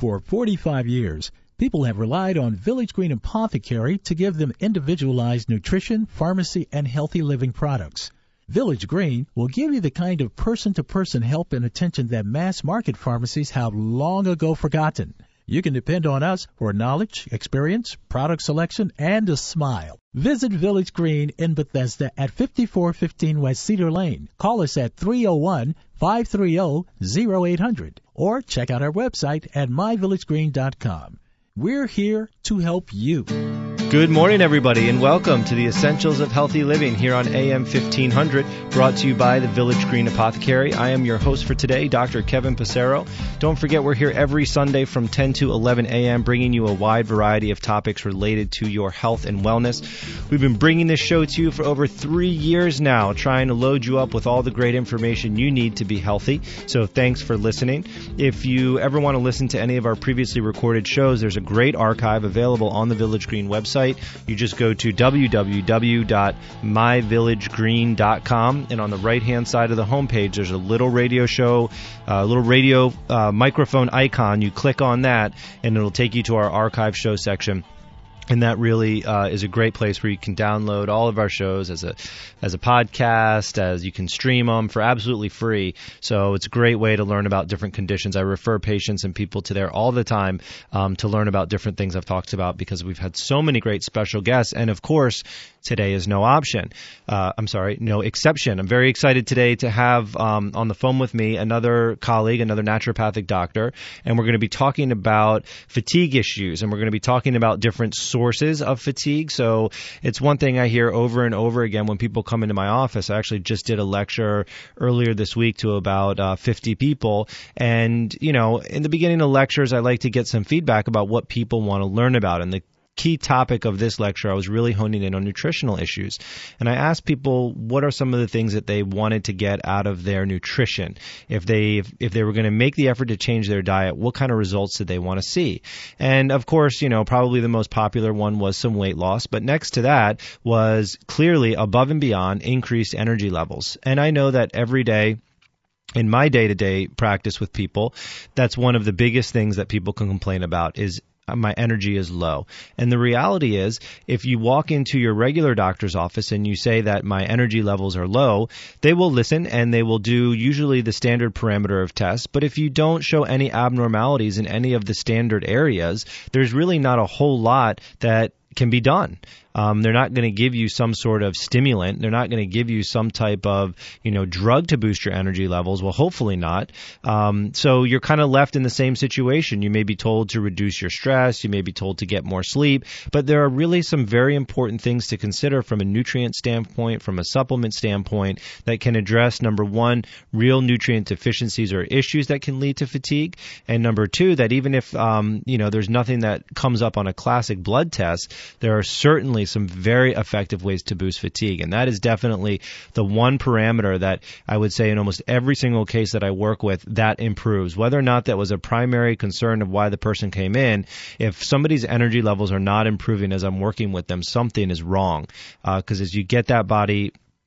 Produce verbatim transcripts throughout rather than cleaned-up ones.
For forty-five years, people have relied on Village Green Apothecary to give them individualized nutrition, pharmacy, and healthy living products. Village Green will give you the kind of person-to-person help and attention that mass-market pharmacies have long ago forgotten. You can depend on us for knowledge, experience, product selection, and a smile. Visit Village Green in Bethesda at fifty-four fifteen West Cedar Lane. Call us at three oh one, five three oh, oh eight hundred or check out our website at my village green dot com. We're here to help you. Good morning, everybody, and welcome to the Essentials of Healthy Living here on A M fifteen hundred, brought to you by the Village Green Apothecary. I am your host for today, Doctor Kevin Passero. Don't forget, we're here every Sunday from ten to eleven a.m., bringing you a wide variety of topics related to your health and wellness. We've been bringing this show to you for over three years now, trying to load you up with all the great information you need to be healthy. So thanks for listening. If you ever want to listen to any of our previously recorded shows, there's a great archive available on the Village Green website. You just go to w w w dot my village green dot com, and on the right-hand side of the homepage, there's a little radio show, a uh, little radio uh, microphone icon. You click on that, and it'll take you to our archive show section. And that really uh, is a great place where you can download all of our shows as a as a podcast, as you can stream them for absolutely free. So it's a great way to learn about different conditions. I refer patients and people to there all the time um, to learn about different things I've talked about, because we've had so many great special guests. And, of course, today is no option. Uh, I'm sorry, no exception. I'm very excited today to have um, on the phone with me another colleague, another naturopathic doctor, and we're going to be talking about fatigue issues, and we're going to be talking about different sources of fatigue. So it's one thing I hear over and over again when people come into my office. I actually just did a lecture earlier this week to about uh, fifty people, and, you know, in the beginning of lectures, I like to get some feedback about what people want to learn about, and the key topic of this lecture, I was really honing in on nutritional issues. And I asked people what are some of the things that they wanted to get out of their nutrition. If they if, if they were going to make the effort to change their diet, what kind of results did they want to see? And of course, you know, probably the most popular one was some weight loss. But next to that was clearly above and beyond increased energy levels. And I know that every day, in my day-to-day practice with people, that's one of the biggest things that people can complain about is my energy is low. And the reality is, if you walk into your regular doctor's office and you say that my energy levels are low, they will listen and they will do usually the standard parameter of tests. But if you don't show any abnormalities in any of the standard areas, there's really not a whole lot that can be done. Um, they're not going to give you some sort of stimulant. They're not going to give you some type of, you know, drug to boost your energy levels. Well, hopefully not. Um, so you're kind of left in the same situation. You may be told to reduce your stress. You may be told to get more sleep. But there are really some very important things to consider from a nutrient standpoint, from a supplement standpoint, that can address, number one, real nutrient deficiencies or issues that can lead to fatigue. And number two, that even if, um, you know, there's nothing that comes up on a classic blood test, there are certainly some very effective ways to boost fatigue. And that is definitely the one parameter that I would say in almost every single case that I work with, that improves. Whether or not that was a primary concern of why the person came in, if somebody's energy levels are not improving as I'm working with them, something is wrong. Because uh, as you get that body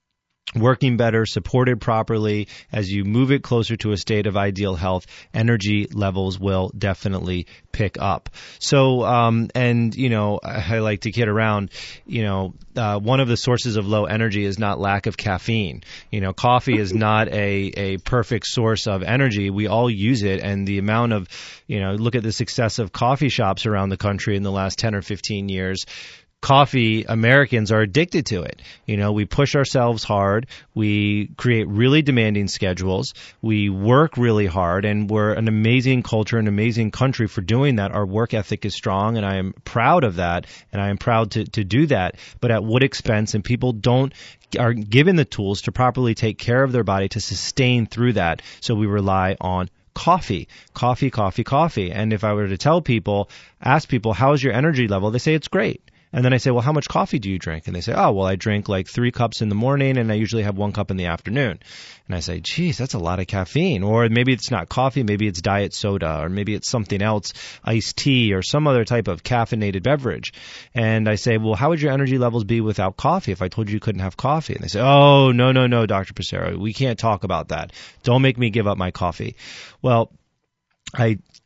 working better, supported properly, as you move it closer to a state of ideal health, energy levels will definitely pick up. So, um, and, you know, I like to kid around, you know, uh, one of the sources of low energy is not lack of caffeine. You know, coffee is not a, a perfect source of energy. We all use it, and the amount of, you know, look at the success of coffee shops around the country in the last ten or fifteen years. Coffee, Americans are addicted to it. You know, we push ourselves hard. We create really demanding schedules. We work really hard, and we're an amazing culture, an amazing country for doing that. Our work ethic is strong, and I am proud of that, and I am proud to, to do that. But at what expense? And people don't are given the tools to properly take care of their body to sustain through that. So we rely on coffee, coffee, coffee, coffee. And if I were to tell people, ask people, how's your energy level? They say it's great. And then I say, well, how much coffee do you drink? And they say, oh, well, I drink like three cups in the morning, and I usually have one cup in the afternoon. And I say, geez, that's a lot of caffeine. Or maybe it's not coffee, maybe it's diet soda, or maybe it's something else, iced tea, or some other type of caffeinated beverage. And I say, well, how would your energy levels be without coffee if I told you you couldn't have coffee? And they say, oh, no, no, no, Doctor Passero, we can't talk about that. Don't make me give up my coffee. Well, I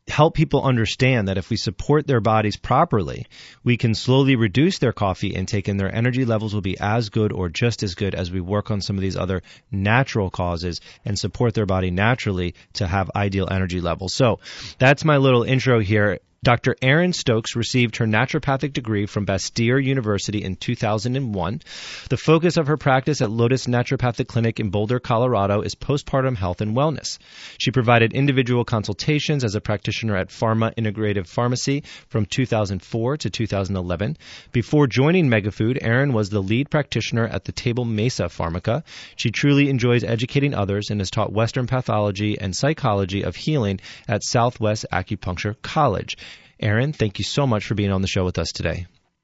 help people understand that if we support their bodies properly, we can slowly reduce their coffee intake and their energy levels will be as good or just as good as we work on some of these other natural causes and support their body naturally to have ideal energy levels. So that's my little intro here. Doctor Erin Stokes received her naturopathic degree from Bastyr University in two thousand one. The focus of her practice at Lotus Naturopathic Clinic in Boulder, Colorado is postpartum health and wellness. She provided individual consultations as a practitioner at Pharma Integrative Pharmacy from two thousand four to two thousand eleven. Before joining Megafood, Erin was the lead practitioner at the Table Mesa Pharmaca. She truly enjoys educating others and has taught Western pathology and psychology of healing at Southwest Acupuncture College. Erin, thank you so much for being on the show with us today.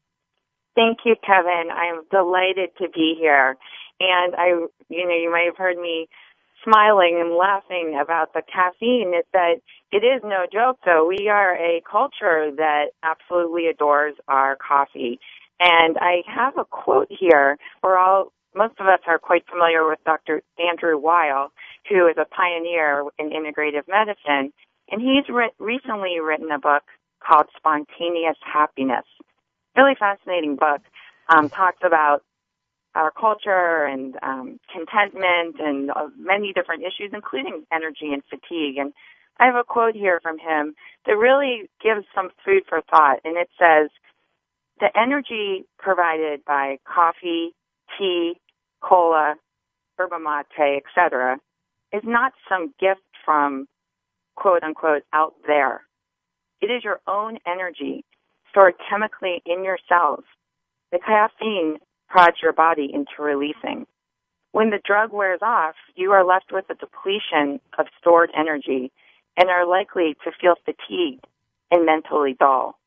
Thank you, Kevin. I'm delighted to be here. And I, you know, you might have heard me smiling and laughing about the caffeine. It's that it is no joke, though. We are a culture that absolutely adores our coffee. And I have a quote here. We're all, most of us are quite familiar with Doctor Andrew Weil, who is a pioneer in integrative medicine. And he's re- recently written a book called Spontaneous Happiness. Really fascinating book. Um, talks about our culture and um, contentment and uh, many different issues, including energy and fatigue. And I have a quote here from him that really gives some food for thought. And it says, the energy provided by coffee, tea, cola, yerba mate, et cetera, is not some gift from, quote unquote, out there. It is your own energy stored chemically in your cells. The caffeine prods your body into releasing. When the drug wears off, you are left with a depletion of stored energy and are likely to feel fatigued and mentally dull.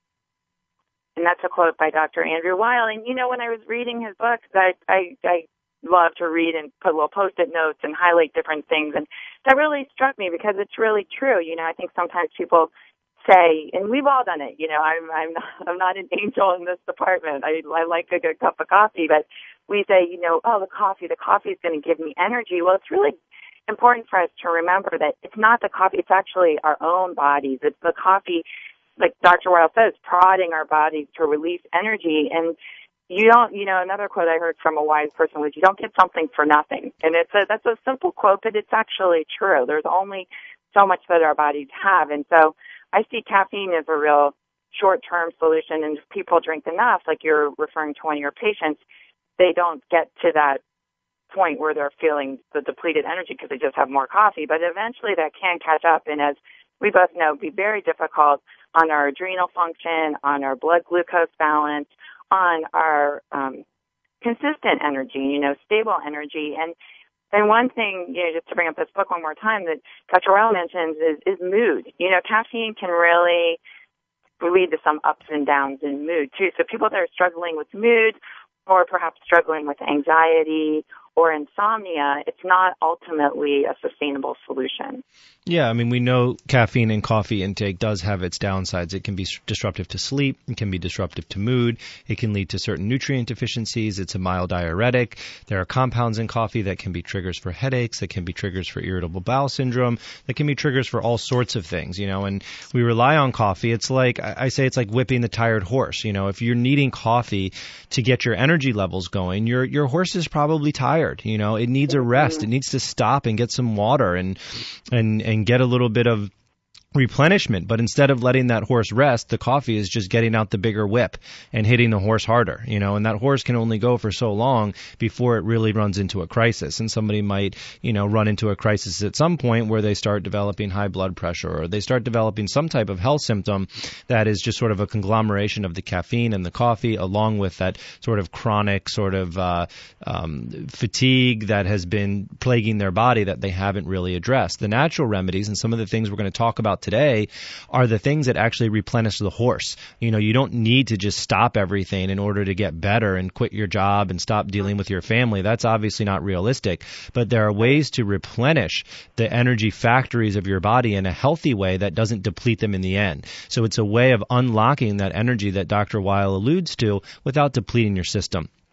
And that's a quote by Doctor Andrew Weil. And, you know, when I was reading his book, I, I, I love to read and put little Post-it notes and highlight different things. And that really struck me because it's really true. You know, I think sometimes people say, and we've all done it, you know, I'm I'm not, I'm not an angel in this department. I, I like a good cup of coffee, but we say, you know, oh, the coffee, the coffee is going to give me energy. Well, it's really important for us to remember that it's not the coffee, it's actually our own bodies. It's the coffee, like Doctor Weil says, prodding our bodies to release energy. And you don't, you know, another quote I heard from a wise person was, you don't get something for nothing. And it's a, that's a simple quote, but it's actually true. There's only so much that our bodies have. And so I see caffeine as a real short-term solution, and if people drink enough, like you're referring to one of your patients, they don't get to that point where they're feeling the depleted energy because they just have more coffee. But eventually that can catch up, and as we both know, be very difficult on our adrenal function, on our blood glucose balance, on our um, consistent energy, you know, stable energy. And And one thing, you know, just to bring up this book one more time that Doctor Weil mentions is, is mood. You know, caffeine can really lead to some ups and downs in mood, too. So people that are struggling with mood or perhaps struggling with anxiety or insomnia, it's not ultimately a sustainable solution. Yeah, I mean, we know caffeine and coffee intake does have its downsides. It can be disruptive to sleep. It can be disruptive to mood. It can lead to certain nutrient deficiencies. It's a mild diuretic. There are compounds in coffee that can be triggers for headaches, that can be triggers for irritable bowel syndrome, that can be triggers for all sorts of things, you know, and we rely on coffee. It's like, I say it's like whipping the tired horse. You know, if you're needing coffee to get your energy levels going, your your horse is probably tired. You know, it needs a rest. It needs to stop and get some water and and and get a little bit of replenishment. But instead of letting that horse rest, the coffee is just getting out the bigger whip and hitting the horse harder, you know, and that horse can only go for so long before it really runs into a crisis. And somebody might, you know, run into a crisis at some point where they start developing high blood pressure or they start developing some type of health symptom that is just sort of a conglomeration of the caffeine and the coffee along with that sort of chronic sort of uh, um, fatigue that has been plaguing their body that they haven't really addressed. The natural remedies and some of the things we're going to talk about today are the things that actually replenish the horse. You know, you don't need to just stop everything in order to get better and quit your job and stop dealing with your family. That's obviously not realistic, but there are ways to replenish the energy factories of your body in a healthy way that doesn't deplete them in the end. So it's a way of unlocking that energy that Doctor Weil alludes to without depleting your system.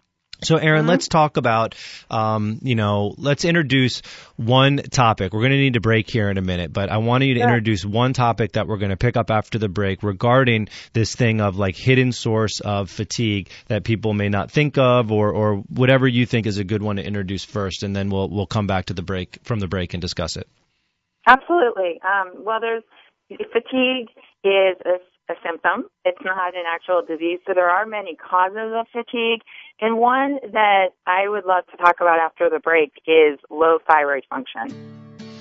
So, Erin, Mm-hmm. let's talk about, um, you know, let's introduce one topic. We're going to need to break here in a minute, but I wanted you to Sure. introduce one topic that we're going to pick up after the break regarding this thing of like hidden source of fatigue that people may not think of, or, or whatever you think is a good one to introduce first, and then we'll we'll come back to the break from the break and discuss it. Absolutely. Um, well, there's fatigue is a, a symptom. It's not an actual disease. So there are many causes of fatigue. And one that I would love to talk about after the break is low thyroid function.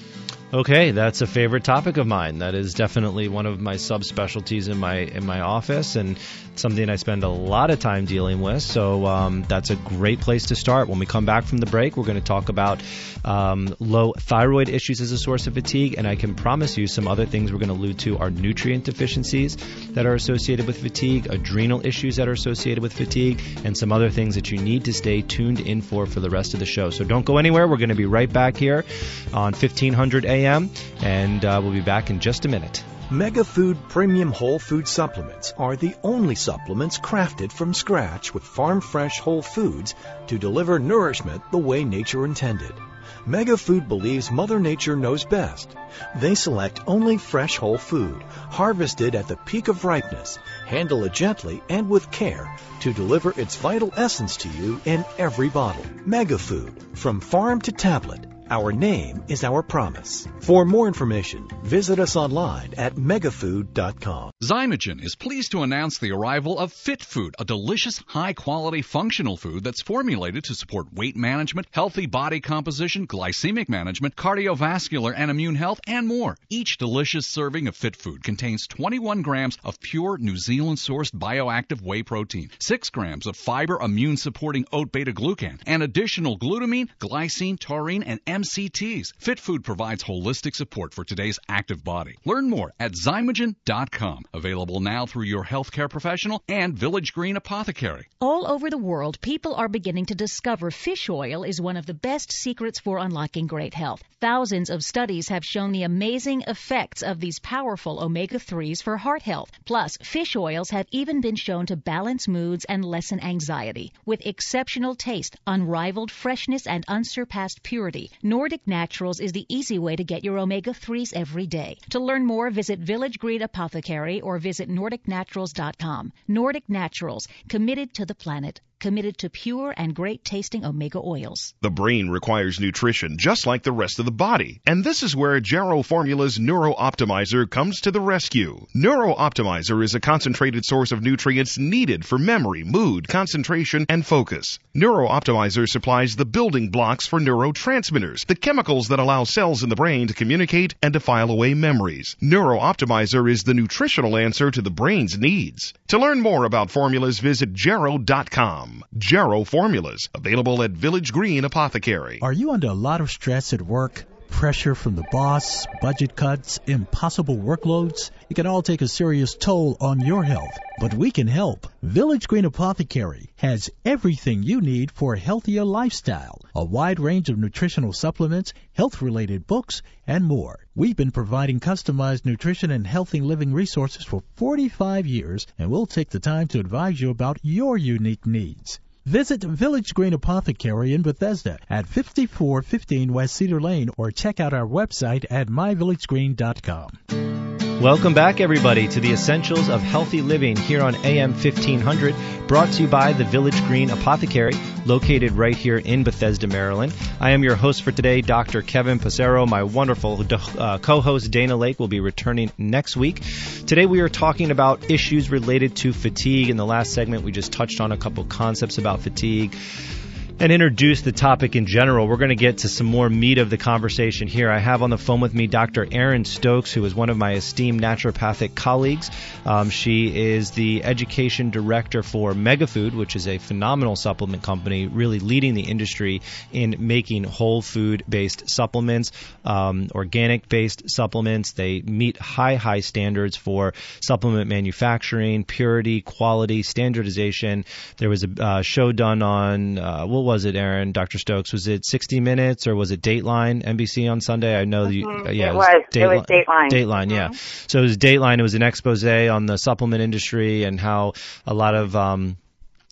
Okay, that's a favorite topic of mine. That is definitely one of my subspecialties in my in my office, and something I spend a lot of time dealing with. So um, that's a great place to start. When we come back from the break, we're going to talk about um, low thyroid issues as a source of fatigue, and I can promise you some other things we're going to allude to are nutrient deficiencies that are associated with fatigue, adrenal issues that are associated with fatigue, and some other things that you need to stay tuned in for for the rest of the show. So don't go anywhere. We're going to be right back here on fifteen hundred A M, and uh, we'll be back in just a minute. MegaFood Premium Whole Food Supplements are the only supplements crafted from scratch with farm-fresh whole foods to deliver nourishment the way nature intended. MegaFood believes Mother Nature knows best. They select only fresh whole food, harvested at the peak of ripeness, handle it gently and with care to deliver its vital essence to you in every bottle. MegaFood, from farm to tablet. Our name is our promise. For more information, visit us online at megafood dot com. Zymogen is pleased to announce the arrival of Fit Food, a delicious, high-quality, functional food that's formulated to support weight management, healthy body composition, glycemic management, cardiovascular and immune health, and more. Each delicious serving of Fit Food contains twenty-one grams of pure New Zealand-sourced bioactive whey protein, six grams of fiber immune-supporting oat beta-glucan, and additional glutamine, glycine, taurine, and M C Ts. Fit Food provides holistic support for today's active body. Learn more at zymogen dot com. Available now through your healthcare professional and Village Green Apothecary. All over the world, people are beginning to discover fish oil is one of the best secrets for unlocking great health. Thousands of studies have shown the amazing effects of these powerful omega threes for heart health. Plus, fish oils have even been shown to balance moods and lessen anxiety. With exceptional taste, unrivaled freshness, and unsurpassed purity, Nordic Naturals is the easy way to get your omega threes every day. To learn more, visit Village Green Apothecary or visit nordic naturals dot com. Nordic Naturals, committed to the planet, committed to pure and great-tasting omega oils. The brain requires nutrition just like the rest of the body, and this is where Jarrow Formula's Neuro Optimizer comes to the rescue. Neuro Optimizer is a concentrated source of nutrients needed for memory, mood, concentration, and focus. Neuro Optimizer supplies the building blocks for neurotransmitters, the chemicals that allow cells in the brain to communicate and to file away memories. Neuro Optimizer is the nutritional answer to the brain's needs. To learn more about formulas, visit jarrow dot com. Jarrow Formulas, available at Village Green Apothecary. Are you under a lot of stress at work? Pressure from the boss, budget cuts, impossible workloads? It can all take a serious toll on your health, but we can help. Village Green Apothecary has everything you need for a healthier lifestyle, a wide range of nutritional supplements, health-related books, and more. We've been providing customized nutrition and healthy living resources for forty-five years, and we'll take the time to advise you about your unique needs. Visit Village Green Apothecary in Bethesda at fifty-four fifteen West Cedar Lane, or check out our website at my village green dot com. Welcome back, everybody, to the Essentials of Healthy Living here on A M fifteen hundred, brought to you by the Village Green Apothecary, located right here in Bethesda, Maryland. I am your host for today, Doctor Kevin Passero. My wonderful uh, co-host, Dana Lake, will be returning next week. Today we are talking about issues related to fatigue. In the last segment, we just touched on a couple concepts about fatigue and introduce the topic in general. We're going to get to some more meat of the conversation here. I have on the phone with me Doctor Erin Stokes, who is one of my esteemed naturopathic colleagues. Um, she is the education director for MegaFood, which is a phenomenal supplement company, really leading the industry in making whole food-based supplements, um, organic-based supplements. They meet high, high standards for supplement manufacturing, purity, quality, standardization. There was a uh, show done on, uh, what was was it, Erin, Doctor Stokes? Was it sixty minutes or was it Dateline, N B C on Sunday? I know. Mm-hmm. You, yeah, it, it was. Dateline, it was Dateline. Dateline, mm-hmm. yeah. So it was Dateline. It was an expose on the supplement industry and how a lot of um,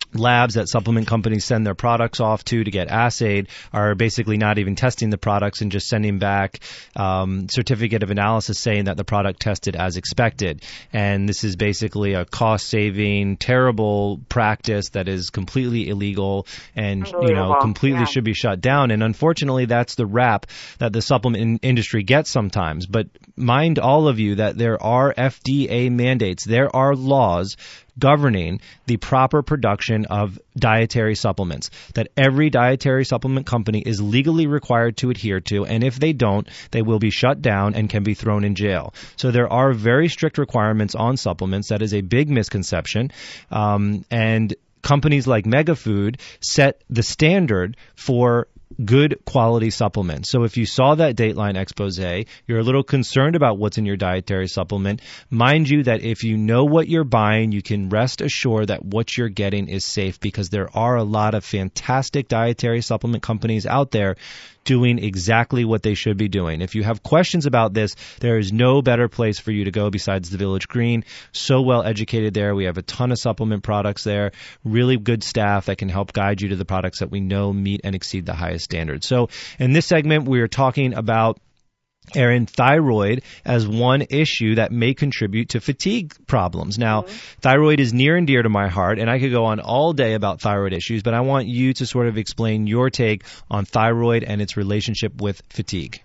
labs that supplement companies send their products off to to get assayed are basically not even testing the products and just sending back um, certificate of analysis saying that the product tested as expected. And this is basically a cost-saving, terrible practice that is completely illegal and you know completely yeah. should be shut down. And unfortunately, that's the rap that the supplement in- industry gets sometimes. But mind all of you that there are F D A mandates, there are laws governing the proper production of dietary supplements that every dietary supplement company is legally required to adhere to, and if they don't, they will be shut down and can be thrown in jail. So there are very strict requirements on supplements. That is a big misconception, um, and companies like Megafood set the standard for good quality supplements. So if you saw that Dateline expose, you're a little concerned about what's in your dietary supplement, mind you that if you know what you're buying, you can rest assured that what you're getting is safe, because there are a lot of fantastic dietary supplement companies out there doing exactly what they should be doing. If you have questions about this, there is no better place for you to go besides the Village Green. So well educated there. We have a ton of supplement products there, really good staff that can help guide you to the products that we know meet and exceed the highest standards. So in this segment, we are talking about Erin, thyroid as one issue that may contribute to fatigue problems. Now, mm-hmm. thyroid is near and dear to my heart, and I could go on all day about thyroid issues, but I want you to sort of explain your take on thyroid and its relationship with fatigue.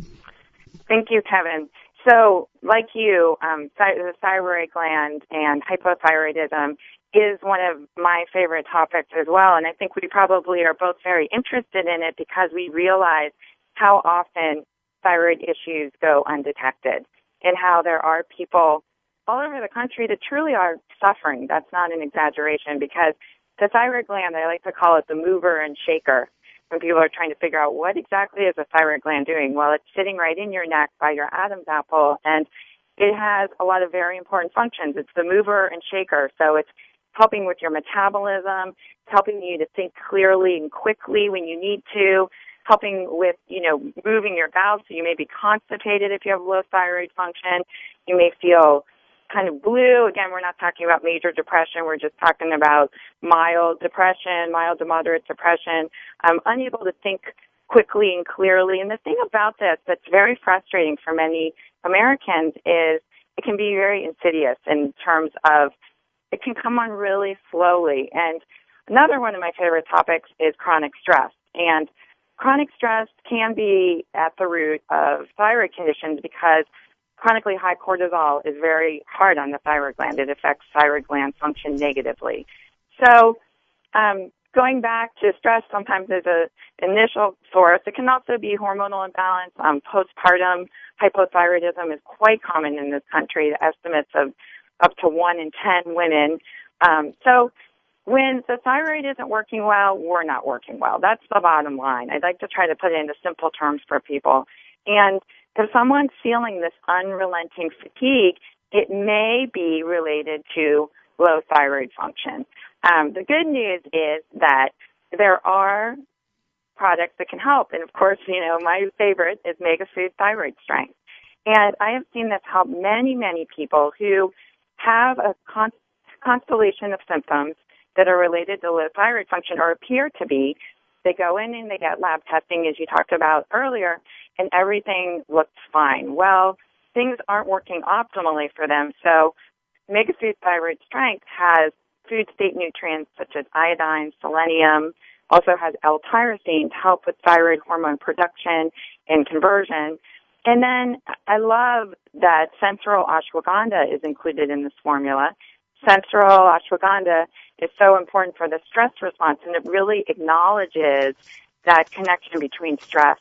Thank you, Kevin. So, like you, um, th- the thyroid gland and hypothyroidism is one of my favorite topics as well, and I think we probably are both very interested in it because we realize how often thyroid issues go undetected, and how there are people all over the country that truly are suffering. That's not an exaggeration, because the thyroid gland, I like to call it the mover and shaker. When people are trying to figure out what exactly is the thyroid gland doing, well, it's sitting right in your neck by your Adam's apple, and it has a lot of very important functions. It's the mover and shaker, so it's helping with your metabolism, it's helping you to think clearly and quickly when you need to, helping with, you know, moving your bowels, so you may be constipated if you have low thyroid function. You may feel kind of blue. Again, we're not talking about major depression. We're just talking about mild depression, mild to moderate depression, um, unable to think quickly and clearly. And the thing about this that's very frustrating for many Americans is it can be very insidious in terms of it can come on really slowly. And another one of my favorite topics is chronic stress. And chronic stress can be at the root of thyroid conditions because chronically high cortisol is very hard on the thyroid gland. It affects thyroid gland function negatively. So um, going back to stress sometimes is an initial source. It can also be hormonal imbalance. Um, postpartum hypothyroidism is quite common in this country, the estimates of up to one in ten women. Um, so when the thyroid isn't working well, we're not working well. That's the bottom line. I'd like to try to put it into simple terms for people. And if someone's feeling this unrelenting fatigue, it may be related to low thyroid function. Um, the good news is that there are products that can help. And, of course, you know, my favorite is Megafood Thyroid Strength. And I have seen this help many, many people who have a con- constellation of symptoms that are related to low thyroid function or appear to be. They go in and they get lab testing, as you talked about earlier, and everything looks fine. Well, things aren't working optimally for them. So Megafood Thyroid Strength has food state nutrients such as iodine, selenium, also has L-tyrosine to help with thyroid hormone production and conversion. And then I love that Sensoril ashwagandha is included in this formula. Sensoril ashwagandha is so important for the stress response, and it really acknowledges that connection between stress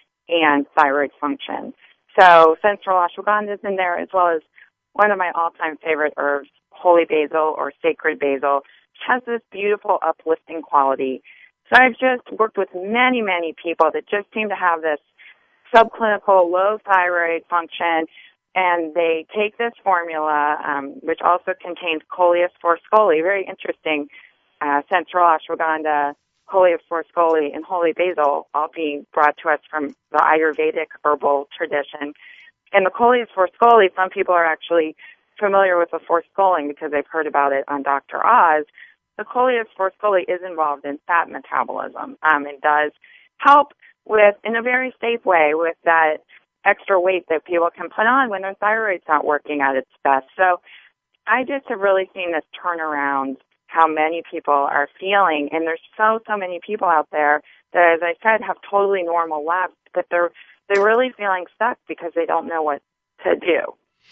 and thyroid function. So Sensoril ashwagandha is in there, as well as one of my all-time favorite herbs, holy basil or sacred basil, which has this beautiful uplifting quality. So I've just worked with many, many people that just seem to have this subclinical low thyroid function, and they take this formula, um, which also contains Coleus forscoli, very interesting, uh, Sensoril ashwagandha, Coleus forscoli, and holy basil, all being brought to us from the Ayurvedic herbal tradition. And the Coleus forscoli, some people are actually familiar with the forskolin because they've heard about it on Doctor Oz. the coleus forcefully is involved in fat metabolism um, and does help with, in a very safe way, with that extra weight that people can put on when their thyroid's not working at its best. So I just have really seen this turnaround, how many people are feeling, and there's so, so many people out there that, as I said, have totally normal labs, but they're they're really feeling stuck because they don't know what to do.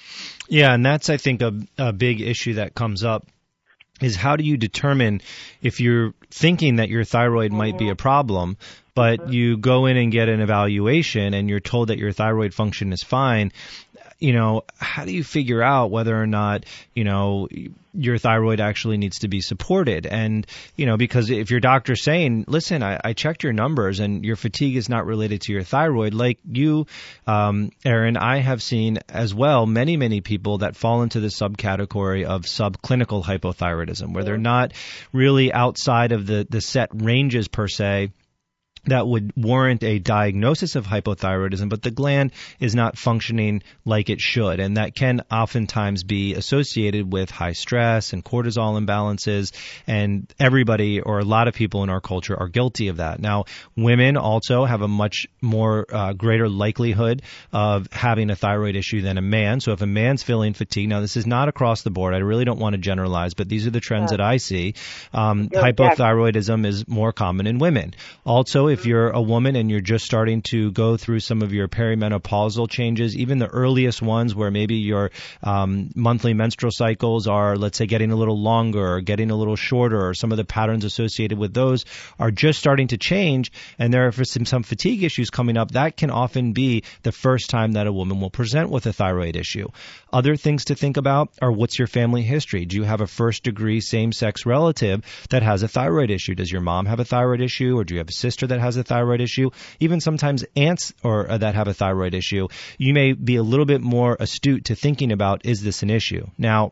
Yeah, and that's, I think, a, a big issue that comes up is how do you determine if you're thinking that your thyroid mm-hmm. might be a problem, but mm-hmm. you go in and get an evaluation and you're told that your thyroid function is fine. You know, how do you figure out whether or not, you know, your thyroid actually needs to be supported? And, you know, because if your doctor's saying, listen, I, I checked your numbers and your fatigue is not related to your thyroid, like you, um, Aaron, I have seen as well many, many people that fall into the subcategory of subclinical hypothyroidism, where they're not really outside of the, the set ranges per se that would warrant a diagnosis of hypothyroidism, but the gland is not functioning like it should. And that can oftentimes be associated with high stress and cortisol imbalances. And everybody, or a lot of people in our culture, are guilty of that. Now, women also have a much more uh, greater likelihood of having a thyroid issue than a man. So if a man's feeling fatigue, now this is not across the board. I really don't want to generalize, but these are the trends yeah. that I see. Um, hypothyroidism is more common in women. Also, if you're a woman and you're just starting to go through some of your perimenopausal changes, even the earliest ones where maybe your um, monthly menstrual cycles are, let's say, getting a little longer or getting a little shorter, or some of the patterns associated with those are just starting to change, and there are some, some fatigue issues coming up, that can often be the first time that a woman will present with a thyroid issue. Other things to think about are, what's your family history? Do you have a first-degree same-sex relative that has a thyroid issue? Does your mom have a thyroid issue, or do you have a sister that has a thyroid issue? Even sometimes aunts or uh, that have a thyroid issue, you may be a little bit more astute to thinking about, is this an issue? Now,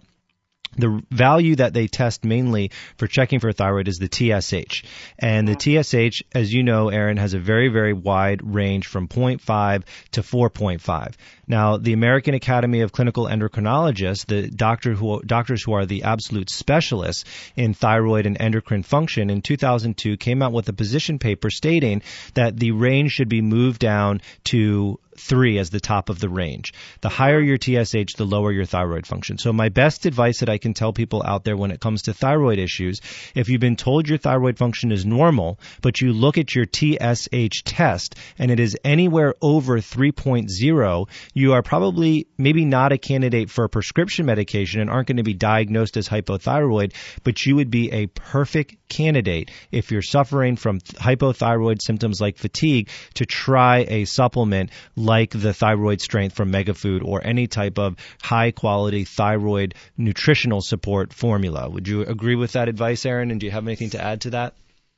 the value that they test mainly for checking for thyroid is the T S H. And the T S H, as you know, Aaron, has a very, very wide range from zero point five to four point five. Now, the American Academy of Clinical Endocrinologists, the doctor who, doctors who are the absolute specialists in thyroid and endocrine function, in two thousand two came out with a position paper stating that the range should be moved down to three as the top of the range. The higher your T S H, the lower your thyroid function. So my best advice that I can tell people out there when it comes to thyroid issues, if you've been told your thyroid function is normal, but you look at your T S H test and it is anywhere over three point oh, you are probably maybe not a candidate for a prescription medication and aren't going to be diagnosed as hypothyroid, but you would be a perfect candidate if you're suffering from hypothyroid symptoms like fatigue to try a supplement like the Thyroid Strength from Megafood or any type of high-quality thyroid nutritional support formula. Would you agree with that advice, Aaron, and do you have anything to add to that?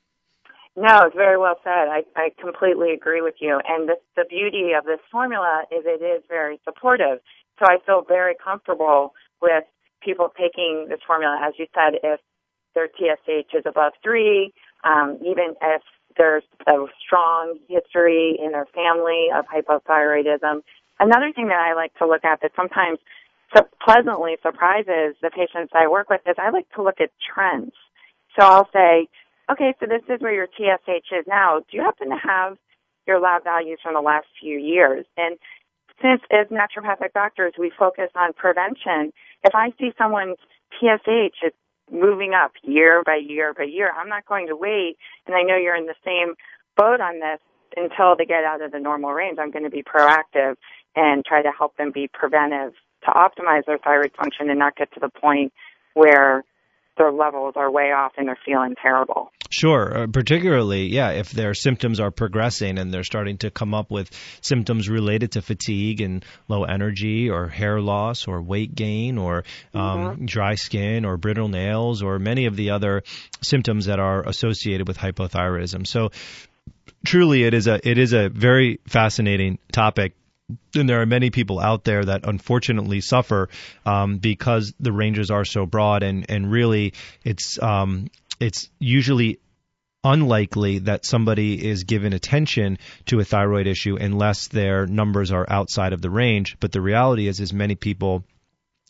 No, it's very well said. I, I completely agree with you. And the, the beauty of this formula is it is very supportive. So I feel very comfortable with people taking this formula, as you said, if their T S H is above three, um, even if there's a strong history in their family of hypothyroidism. Another thing that I like to look at that sometimes so pleasantly surprises the patients I work with is I like to look at trends. So I'll say, okay, so this is where your T S H is now. Do you happen to have your lab values from the last few years? And since as naturopathic doctors we focus on prevention, if I see someone's T S H is moving up year by year by year, I'm not going to wait, and I know you're in the same boat on this, until they get out of the normal range. I'm going to be proactive and try to help them be preventive to optimize their thyroid function and not get to the point where their levels are way off and they're feeling terrible. Sure. Uh, particularly, yeah, if their symptoms are progressing and they're starting to come up with symptoms related to fatigue and low energy or hair loss or weight gain or um, mm-hmm. dry skin or brittle nails or many of the other symptoms that are associated with hypothyroidism. So truly, it is a it is a very fascinating topic. And there are many people out there that unfortunately suffer um, because the ranges are so broad, and, and really it's um, it's usually unlikely that somebody is given attention to a thyroid issue unless their numbers are outside of the range. But the reality is, is many people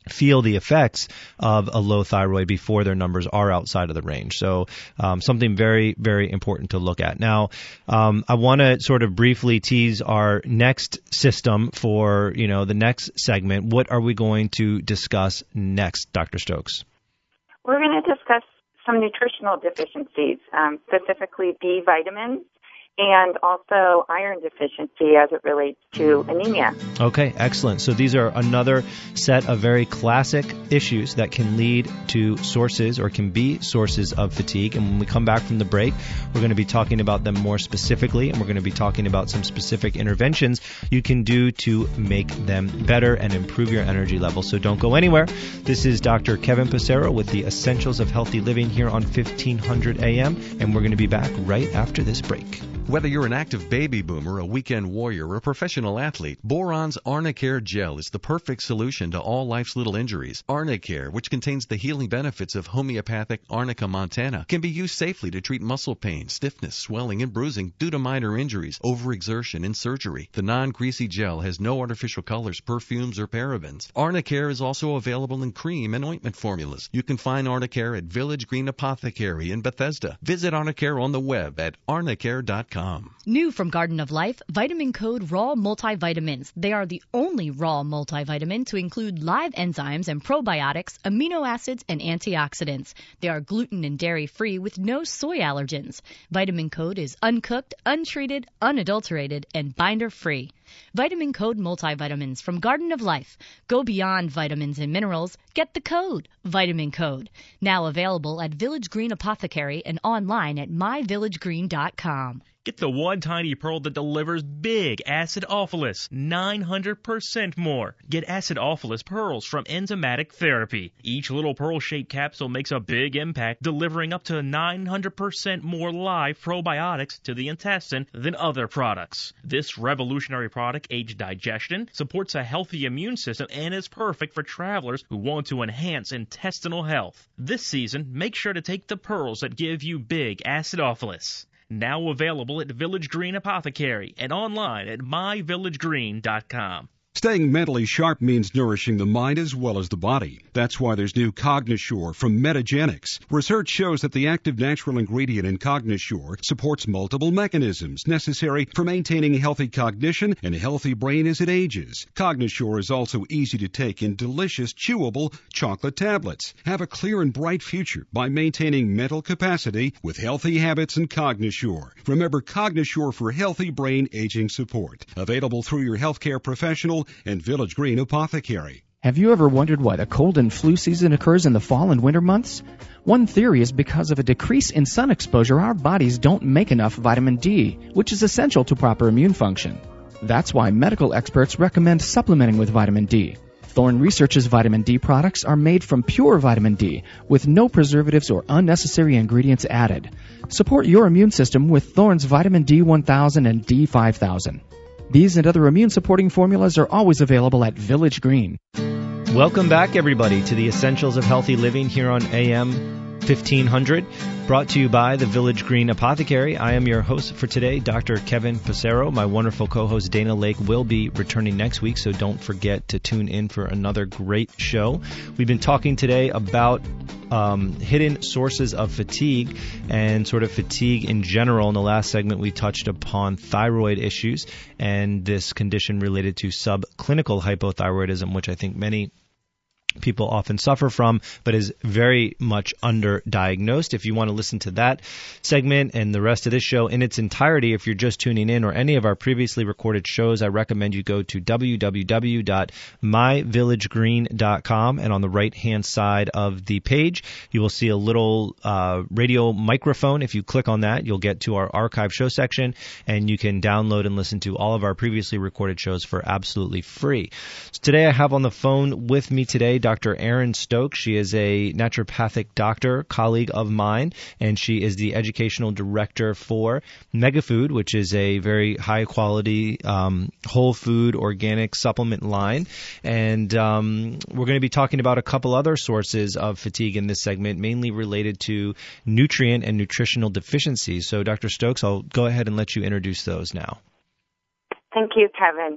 feel the effects of a low thyroid before their numbers are outside of the range. So um, something very, very important to look at. Now, um, I want to sort of briefly tease our next system for, you know, the next segment. What are we going to discuss next, Doctor Stokes? We're going to discuss some nutritional deficiencies, um, specifically B vitamins, and also iron deficiency as it relates to anemia. Okay, excellent. So these are another set of very classic issues that can lead to sources or can be sources of fatigue. And when we come back from the break, we're going to be talking about them more specifically, and we're going to be talking about some specific interventions you can do to make them better and improve your energy level. So don't go anywhere. This is Doctor Kevin Passero with the Essentials of Healthy Living here on fifteen hundred A M, and we're going to be back right after this break. Whether you're an active baby boomer, a weekend warrior, or a professional athlete, Boron's Arnicare Gel is the perfect solution to all life's little injuries. Arnicare, which contains the healing benefits of homeopathic Arnica montana, can be used safely to treat muscle pain, stiffness, swelling, and bruising due to minor injuries, overexertion, and surgery. The non-greasy gel has no artificial colors, perfumes, or parabens. Arnicare is also available in cream and ointment formulas. You can find Arnicare at Village Green Apothecary in Bethesda. Visit Arnicare on the web at arnicare dot com. New from Garden of Life, Vitamin Code Raw Multivitamins. They are the only raw multivitamin to include live enzymes and probiotics, amino acids, and antioxidants. They are gluten and dairy-free with no soy allergens. Vitamin Code is uncooked, untreated, unadulterated, and binder-free. Vitamin Code Multivitamins from Garden of Life. Go beyond vitamins and minerals. Get the code, Vitamin Code. Now available at Village Green Apothecary and online at my village green dot com. Get the one tiny pearl that delivers big acidophilus, nine hundred percent more. Get acidophilus pearls from Enzymatic Therapy. Each little pearl-shaped capsule makes a big impact, delivering up to nine hundred percent more live probiotics to the intestine than other products. This revolutionary product aids digestion, supports a healthy immune system, and is perfect for travelers who want to enhance intestinal health. This season, make sure to take the pearls that give you big acidophilus. Now available at Village Green Apothecary and online at my village green dot com. Staying mentally sharp means nourishing the mind as well as the body. That's why there's new Cognisure from Metagenics. Research shows that the active natural ingredient in Cognisure supports multiple mechanisms necessary for maintaining healthy cognition and a healthy brain as it ages. Cognisure is also easy to take in delicious, chewable chocolate tablets. Have a clear and bright future by maintaining mental capacity with healthy habits and Cognisure. Remember, Cognisure for healthy brain aging support. Available through your healthcare professional and Village Green Apothecary. Have you ever wondered why the cold and flu season occurs in the fall and winter months? One theory is because of a decrease in sun exposure, our bodies don't make enough vitamin D, which is essential to proper immune function. That's why medical experts recommend supplementing with vitamin D. Thorne Research's vitamin D products are made from pure vitamin D, with no preservatives or unnecessary ingredients added. Support your immune system with Thorne's vitamin D one thousand and D five thousand. These and other immune-supporting formulas are always available at Village Green. Welcome back, everybody, to the Essentials of Healthy Living here on A M fifteen hundred, brought to you by the Village Green Apothecary. I am your host for today, Doctor Kevin Passero. My wonderful co-host Dana Lake will be returning next week, so don't forget to tune in for another great show. We've been talking today about um, hidden sources of fatigue and sort of fatigue in general. In the last segment, we touched upon thyroid issues and this condition related to subclinical hypothyroidism, which I think many people often suffer from, but is very much underdiagnosed. If you want to listen to that segment and the rest of this show in its entirety, if you're just tuning in, or any of our previously recorded shows, I recommend you go to w w w dot my village green dot com, and on the right-hand side of the page, you will see a little uh, radio microphone. If you click on that, you'll get to our archive show section, and you can download and listen to all of our previously recorded shows for absolutely free. So today I have on the phone with me today Doctor Erin Stokes. She is a naturopathic doctor, colleague of mine, and she is the educational director for Megafood, which is a very high-quality, um, whole food, organic supplement line. And um, we're going to be talking about a couple other sources of fatigue in this segment, mainly related to nutrient and nutritional deficiencies. So, Doctor Stokes, I'll go ahead and let you introduce those now. Thank you, Kevin.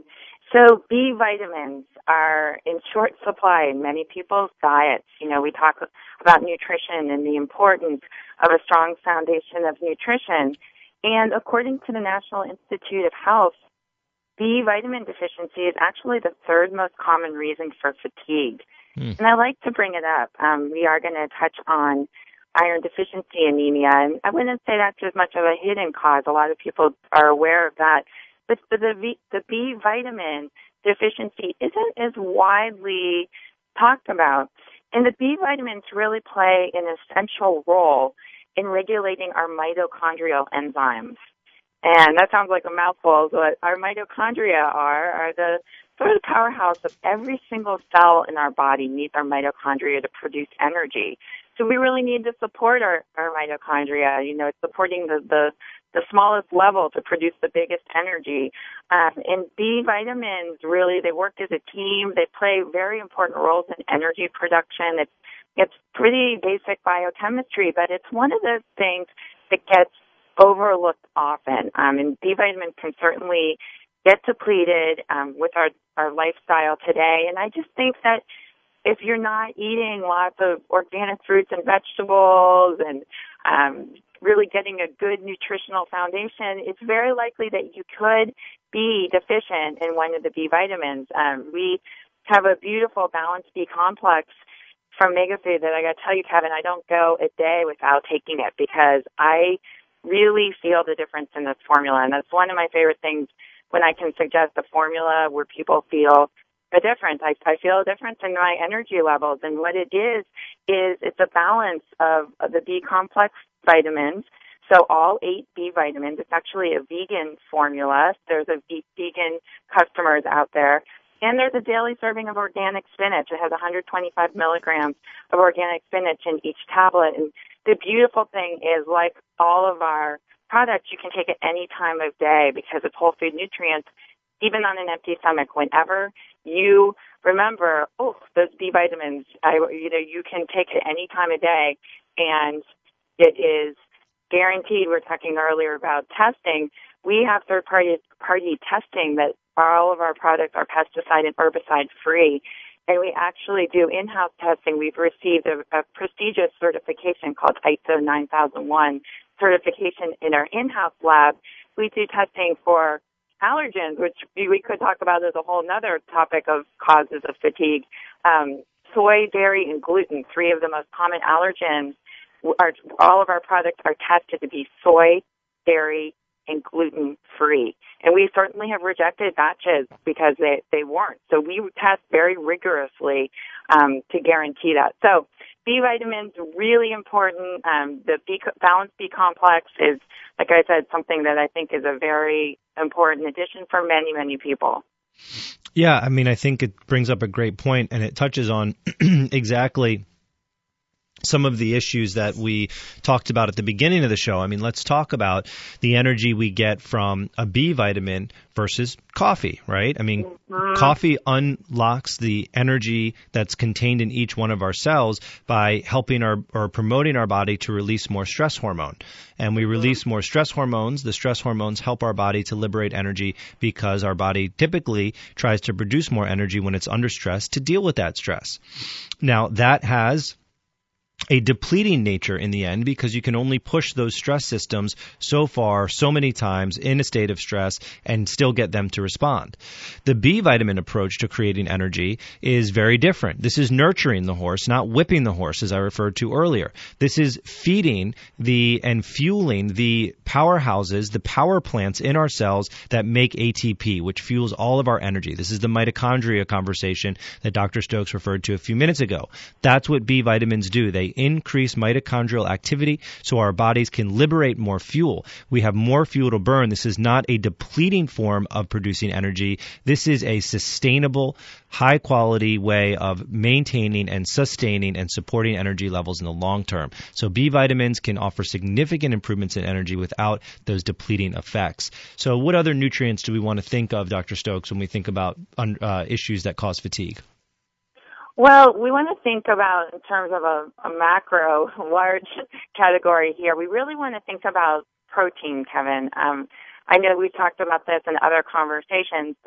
So B vitamins are in short supply in many people's diets. You know, we talk about nutrition and the importance of a strong foundation of nutrition. And according to the National Institute of Health, B vitamin deficiency is actually the third most common reason for fatigue. Mm. And I like to bring it up. Um, we are going to touch on iron deficiency anemia, and I wouldn't say that's as much of a hidden cause. A lot of people are aware of that. But the, the, the B vitamin deficiency isn't as widely talked about. And the B vitamins really play an essential role in regulating our mitochondrial enzymes. And that sounds like a mouthful. What our mitochondria are, are the sort of powerhouse of every single cell in our body needs our mitochondria to produce energy. So we really need to support our, our mitochondria. You know, it's supporting the, the, the smallest level to produce the biggest energy. Um, and B vitamins, really, they work as a team. They play very important roles in energy production. It's, it's pretty basic biochemistry, but it's one of those things that gets overlooked often. Um, and B vitamins can certainly get depleted um, with our, our lifestyle today. And I just think that if you're not eating lots of organic fruits and vegetables and um, really getting a good nutritional foundation, it's very likely that you could be deficient in one of the B vitamins. Um, we have a beautiful balanced B complex from MegaFood that I got to tell you, Kevin, I don't go a day without taking it because I really feel the difference in this formula. And that's one of my favorite things when I can suggest a formula where people feel a difference. I, I feel a difference in my energy levels. And what it is, is it's a balance of, of the B complex vitamins. So all eight B vitamins. It's actually a vegan formula. There's a vegan customers out there. And there's a daily serving of organic spinach. It has one hundred twenty-five milligrams of organic spinach in each tablet. And the beautiful thing is, like all of our products, you can take it any time of day because it's whole food nutrients, even on an empty stomach. Whenever you remember, oh, those B vitamins, I, you know, you can take it any time of day, and it is guaranteed. We were talking earlier about testing. We have third-party party testing that all of our products are pesticide and herbicide free. And we actually do in-house testing. We've received a, a prestigious certification called I S O nine thousand one certification in our in-house lab. We do testing for allergens, which we could talk about as a whole other topic of causes of fatigue. Um, soy, dairy, and gluten, three of the most common allergens. Are, all of our products are tested to be soy, dairy, and gluten-free. And we certainly have rejected batches because they, they weren't. So we test very rigorously um, to guarantee that. So B vitamins, really important. Um, the B, balanced B complex is, like I said, something that I think is a very important addition for many, many people. Yeah, I mean, I think it brings up a great point, and it touches on exactly some of the issues that we talked about at the beginning of the show. I mean, let's talk about the energy we get from a B vitamin versus coffee, right? I mean, mm-hmm. coffee unlocks the energy that's contained in each one of our cells by helping our or promoting our body to release more stress hormone. And we mm-hmm. release more stress hormones. The stress hormones help our body to liberate energy because our body typically tries to produce more energy when it's under stress to deal with that stress. Now, that has a depleting nature in the end because you can only push those stress systems so far, so many times in a state of stress and still get them to respond. The B vitamin approach to creating energy is very different. This is nurturing the horse, not whipping the horse, as I referred to earlier. This is feeding the and fueling the powerhouses, the power plants in our cells that make A T P, which fuels all of our energy. This is the mitochondria conversation that Doctor Stokes referred to a few minutes ago. That's what B vitamins do. They increase mitochondrial activity so our bodies can liberate more fuel. We have more fuel to burn. This is not a depleting form of producing energy. This is a sustainable, high-quality way of maintaining and sustaining and supporting energy levels in the long term. So B vitamins can offer significant improvements in energy without those depleting effects. So what other nutrients do we want to think of, Doctor Stokes, when we think about uh, issues that cause fatigue? Well, we want to think about, in terms of a, a macro, large category here, we really want to think about protein, Kevin. Um, I know we've talked about this in other conversations, but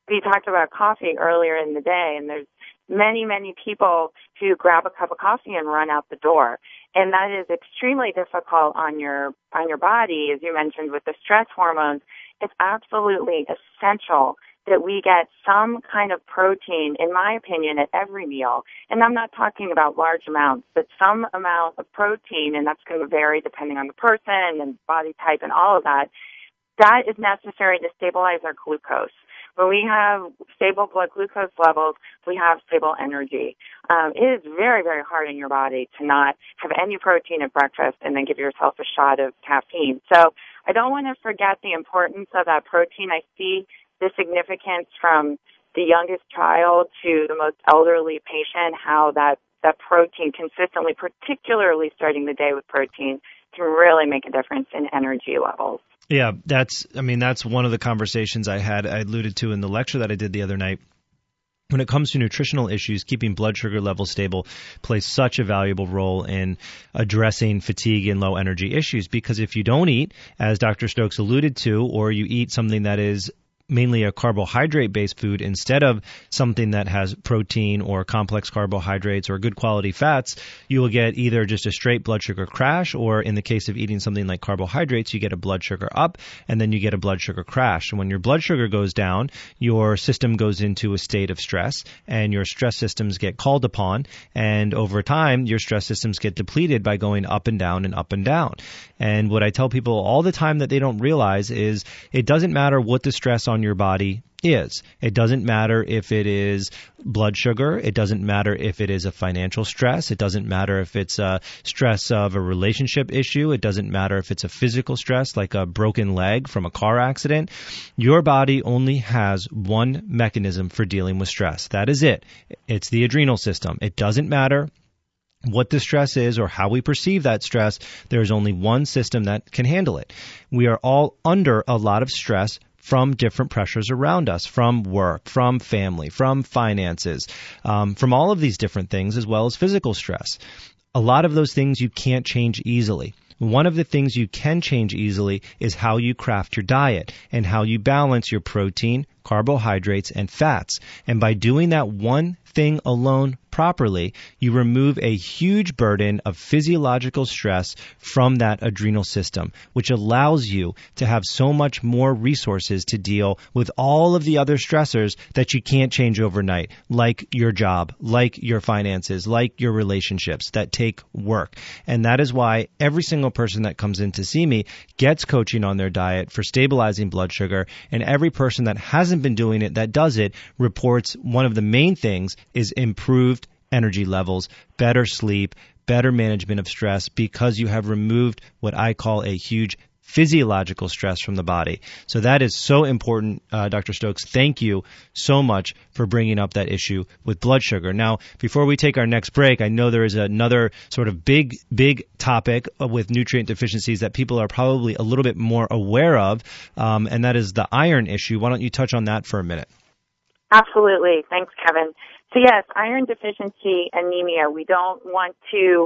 we talked about coffee earlier in the day, and there's many, many people who grab a cup of coffee and run out the door. And that is extremely difficult on your on your body, as you mentioned, with the stress hormones. It's absolutely essential that we get some kind of protein, in my opinion, at every meal. And I'm not talking about large amounts, but some amount of protein, and that's going to vary depending on the person and body type and all of that. That is necessary to stabilize our glucose. When we have stable blood glucose levels, we have stable energy. Um, it is very, very hard in your body to not have any protein at breakfast and then give yourself a shot of caffeine. So I don't want to forget the importance of that protein. I see the significance from the youngest child to the most elderly patient, how that, that protein consistently, particularly starting the day with protein, can really make a difference in energy levels. Yeah, that's, I mean, that's one of the conversations I had, I alluded to in the lecture that I did the other night. When it comes to nutritional issues, keeping blood sugar levels stable plays such a valuable role in addressing fatigue and low energy issues, because if you don't eat, as Doctor Stokes alluded to, or you eat something that is mainly a carbohydrate-based food instead of something that has protein or complex carbohydrates or good quality fats, you will get either just a straight blood sugar crash, or in the case of eating something like carbohydrates, you get a blood sugar up and then you get a blood sugar crash. And when your blood sugar goes down, your system goes into a state of stress and your stress systems get called upon, and over time your stress systems get depleted by going up and down and up and down. And what I tell people all the time that they don't realize is it doesn't matter what the stress on your body is. It doesn't matter if it is blood sugar. It doesn't matter if it is a financial stress. It doesn't matter if it's a stress of a relationship issue. It doesn't matter if it's a physical stress like a broken leg from a car accident. Your body only has one mechanism for dealing with stress. That is it. It's the adrenal system. It doesn't matter what the stress is or how we perceive that stress. There's only one system that can handle it. We are all under a lot of stress from different pressures around us, from work, from family, from finances, um, from all of these different things, as well as physical stress. A lot of those things you can't change easily. One of the things you can change easily is how you craft your diet and how you balance your protein, carbohydrates, and fats. And by doing that one thing alone properly, you remove a huge burden of physiological stress from that adrenal system, which allows you to have so much more resources to deal with all of the other stressors that you can't change overnight, like your job, like your finances, like your relationships that take work. And that is why every single person that comes in to see me gets coaching on their diet for stabilizing blood sugar, and every person that hasn't been doing it that does it reports one of the main things is improved energy levels, better sleep, better management of stress, because you have removed what I call a huge physiological stress from the body. So that is so important, uh, Doctor Stokes. Thank you so much for bringing up that issue with blood sugar. Now, before we take our next break, I know there is another sort of big, big topic with nutrient deficiencies that people are probably a little bit more aware of, um, and that is the iron issue. Why don't you touch on that for a minute? Absolutely. Thanks, Kevin. So yes, iron deficiency anemia, we don't want to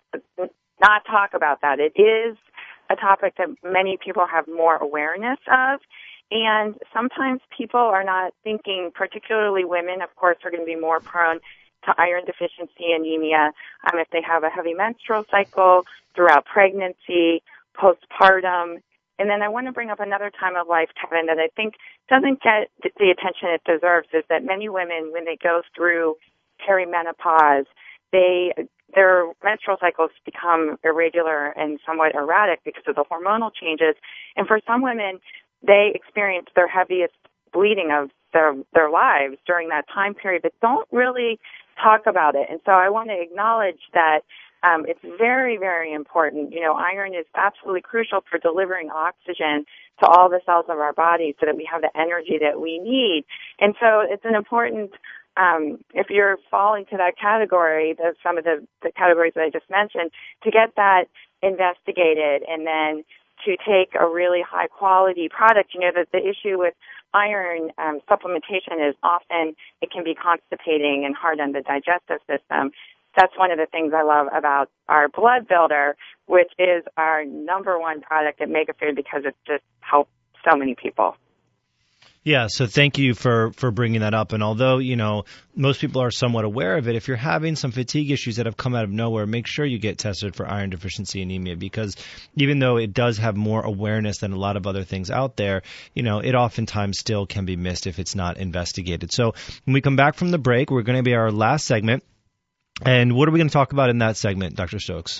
not talk about that. It is a topic that many people have more awareness of, and sometimes people are not thinking, particularly women, of course, are going to be more prone to iron deficiency anemia um, if they have a heavy menstrual cycle, throughout pregnancy, postpartum. And then I want to bring up another time of life, Kevin, that I think doesn't get the attention it deserves, is that many women, when they go through perimenopause, they their menstrual cycles become irregular and somewhat erratic because of the hormonal changes. And for some women, they experience their heaviest bleeding of their their lives during that time period, but don't really talk about it. And so I want to acknowledge that Um, it's very, very important. You know, iron is absolutely crucial for delivering oxygen to all the cells of our body so that we have the energy that we need. And so it's an important, um, if you're falling to that category, the, some of the, the categories that I just mentioned, to get that investigated and then to take a really high-quality product. You know, the, the issue with iron um, supplementation is often it can be constipating and hard on the digestive system. That's one of the things I love about our blood builder, which is our number one product at MegaFood because it just helps so many people. Yeah, so thank you for, for bringing that up. And although, you know, most people are somewhat aware of it, if you're having some fatigue issues that have come out of nowhere, make sure you get tested for iron deficiency anemia, because even though it does have more awareness than a lot of other things out there, you know, it oftentimes still can be missed if it's not investigated. So when we come back from the break, we're going to be our last segment. And what are we going to talk about in that segment, Doctor Stokes?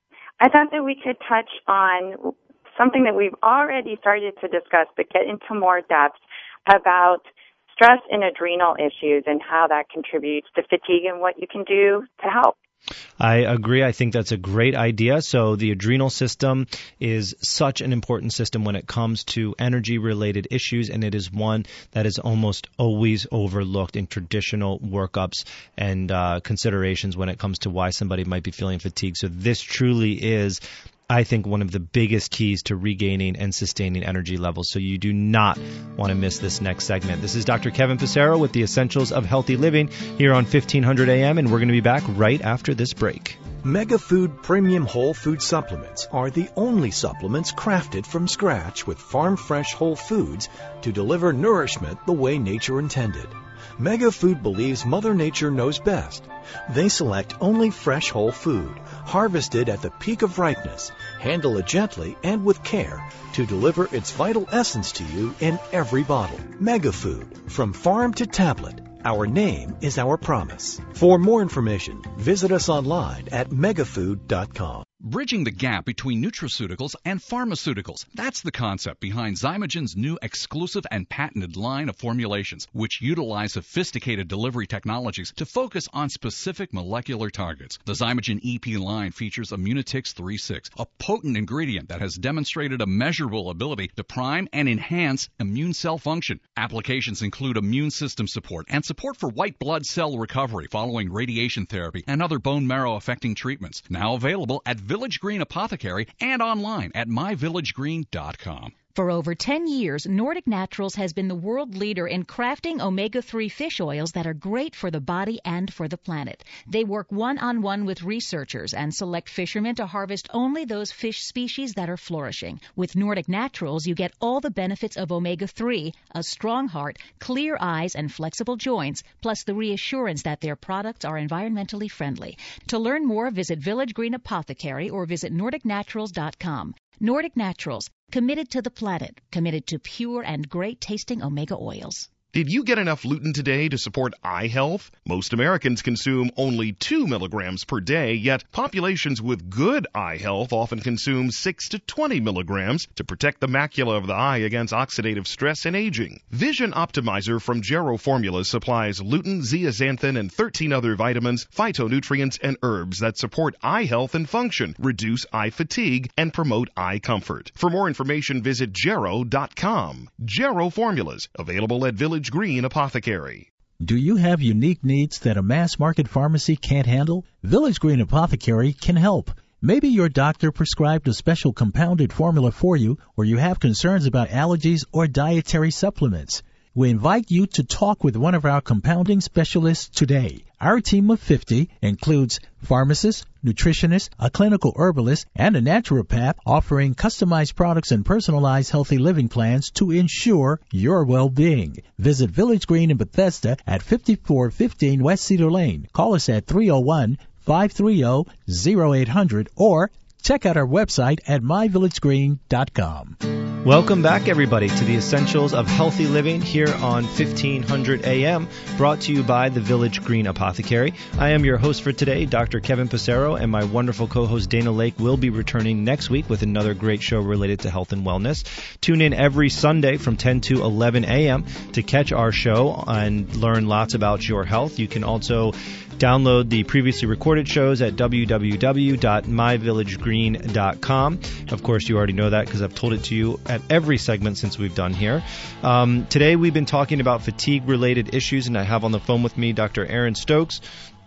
I thought that we could touch on something that we've already started to discuss, but get into more depth about stress and adrenal issues and how that contributes to fatigue and what you can do to help. I agree. I think that's a great idea. So the adrenal system is such an important system when it comes to energy-related issues, and it is one that is almost always overlooked in traditional workups and uh, considerations when it comes to why somebody might be feeling fatigued. So this truly is, I think, one of the biggest keys to regaining and sustaining energy levels. So you do not want to miss this next segment. This is Doctor Kevin Passero with the Essentials of Healthy Living here on fifteen hundred A M, and we're going to be back right after this break. Megafood Premium Whole Food Supplements are the only supplements crafted from scratch with farm-fresh whole foods to deliver nourishment the way nature intended. Megafood believes Mother Nature knows best. They select only fresh whole food, harvested at the peak of ripeness, handle it gently and with care to deliver its vital essence to you in every bottle. Megafood, from farm to tablet. Our name is our promise. For more information, visit us online at megafood dot com. Bridging the gap between nutraceuticals and pharmaceuticals. That's the concept behind Zymogen's new exclusive and patented line of formulations, which utilize sophisticated delivery technologies to focus on specific molecular targets. The Zymogen E P line features Immunotix three six, a potent ingredient that has demonstrated a measurable ability to prime and enhance immune cell function. Applications include immune system support and support for white blood cell recovery following radiation therapy and other bone marrow affecting treatments. Now available at Village Green Apothecary and online at my village green dot com. For over ten years, Nordic Naturals has been the world leader in crafting omega three fish oils that are great for the body and for the planet. They work one-on-one with researchers and select fishermen to harvest only those fish species that are flourishing. With Nordic Naturals, you get all the benefits of omega three, a strong heart, clear eyes, and flexible joints, plus the reassurance that their products are environmentally friendly. To learn more, visit Village Green Apothecary or visit nordic naturals dot com. Nordic Naturals, committed to the planet, committed to pure and great-tasting omega oils. Did you get enough lutein today to support eye health? Most Americans consume only two milligrams per day, yet populations with good eye health often consume six to twenty milligrams to protect the macula of the eye against oxidative stress and aging. Vision Optimizer from Gero Formulas supplies lutein, zeaxanthin, and thirteen other vitamins, phytonutrients, and herbs that support eye health and function, reduce eye fatigue, and promote eye comfort. For more information, visit gero dot com. Gero Formulas, available at Village Green Apothecary. Do you have unique needs that a mass market pharmacy can't handle? Village Green Apothecary can help. Maybe your doctor prescribed a special compounded formula for you, or you have concerns about allergies or dietary supplements. We invite you to talk with one of our compounding specialists today. Our team of fifty includes pharmacists, nutritionists, a clinical herbalist, and a naturopath offering customized products and personalized healthy living plans to ensure your well-being. Visit Village Green in Bethesda at fifty-four fifteen West Cedar Lane. Call us at three oh one, five three oh, oh eight hundred or check out our website at my village green dot com. Welcome back, everybody, to the Essentials of Healthy Living here on fifteen hundred A M, brought to you by the Village Green Apothecary. I am your host for today, Doctor Kevin Passero, and my wonderful co-host Dana Lake will be returning next week with another great show related to health and wellness. Tune in every Sunday from ten to eleven A M to catch our show and learn lots about your health. You can also download the previously recorded shows at w w w dot my village green dot com. Of course, you already know that because I've told it to you at every segment since we've done here. Um, today, we've been talking about fatigue-related issues, and I have on the phone with me Doctor Aaron Stokes,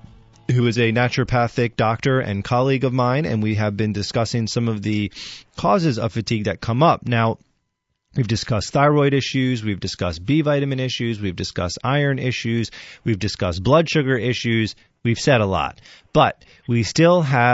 who is a naturopathic doctor and colleague of mine, and we have been discussing some of the causes of fatigue that come up. Now, we've discussed thyroid issues, we've discussed B vitamin issues, we've discussed iron issues, we've discussed blood sugar issues, we've said a lot. But we still have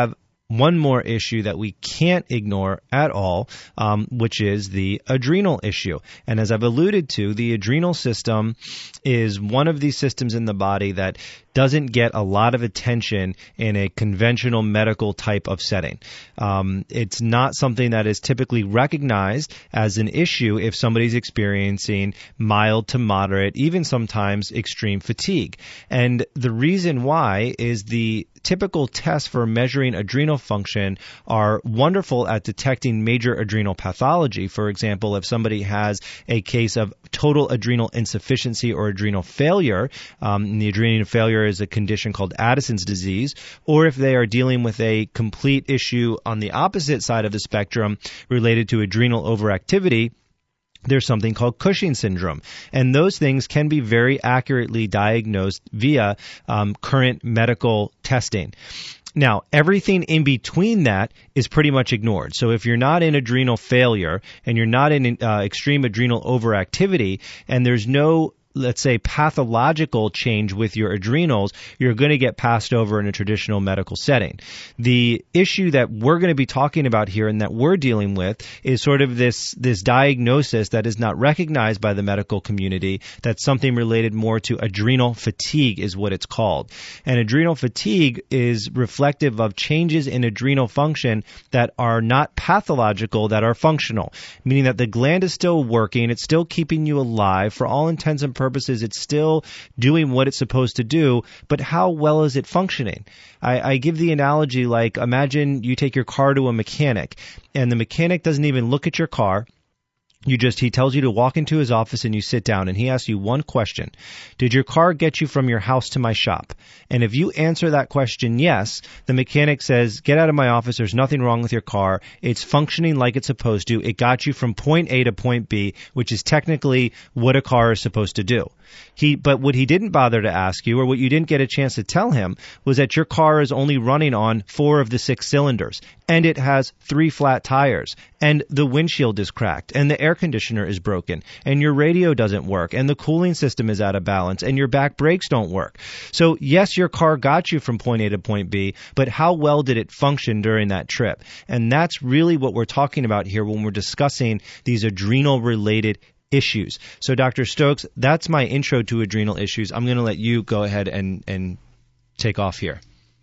one more issue that we can't ignore at all, um, which is the adrenal issue. And as I've alluded to, the adrenal system is one of these systems in the body that doesn't get a lot of attention in a conventional medical type of setting. Um, it's not something that is typically recognized as an issue if somebody's experiencing mild to moderate, even sometimes extreme fatigue. And the reason why is the typical tests for measuring adrenal function are wonderful at detecting major adrenal pathology. For example, if somebody has a case of total adrenal insufficiency or adrenal failure, um, and the adrenal failure is a condition called Addison's disease, or if they are dealing with a complete issue on the opposite side of the spectrum related to adrenal overactivity, there's something called Cushing's syndrome. And those things can be very accurately diagnosed via um, current medical testing. Now, everything in between that is pretty much ignored. So if you're not in adrenal failure and you're not in uh, extreme adrenal overactivity and there's no, let's say, pathological change with your adrenals, you're going to get passed over in a traditional medical setting. The issue that we're going to be talking about here and that we're dealing with is sort of this, this diagnosis that is not recognized by the medical community. That's something related more to adrenal fatigue is what it's called. And adrenal fatigue is reflective of changes in adrenal function that are not pathological, that are functional, meaning that the gland is still working, it's still keeping you alive for all intents and purposes. Purposes, it's still doing what it's supposed to do, but how well is it functioning? I, I give the analogy like imagine you take your car to a mechanic and the mechanic doesn't even look at your car. You just, he tells you to walk into his office and you sit down and he asks you one question. Did your car get you from your house to my shop? And if you answer that question yes, the mechanic says, get out of my office. There's nothing wrong with your car. It's functioning like it's supposed to. It got you from point A to point B, which is technically what a car is supposed to do. He, but what he didn't bother to ask you, or what you didn't get a chance to tell him, was that your car is only running on four of the six cylinders, and it has three flat tires, and the windshield is cracked, and the air conditioner is broken, and your radio doesn't work, and the cooling system is out of balance, and your back brakes don't work. So yes, your car got you from point A to point B, but how well did it function during that trip? And that's really what we're talking about here when we're discussing these adrenal-related issues. So Doctor Stokes, that's my intro to adrenal issues. I'm going to let you go ahead and, and take off here.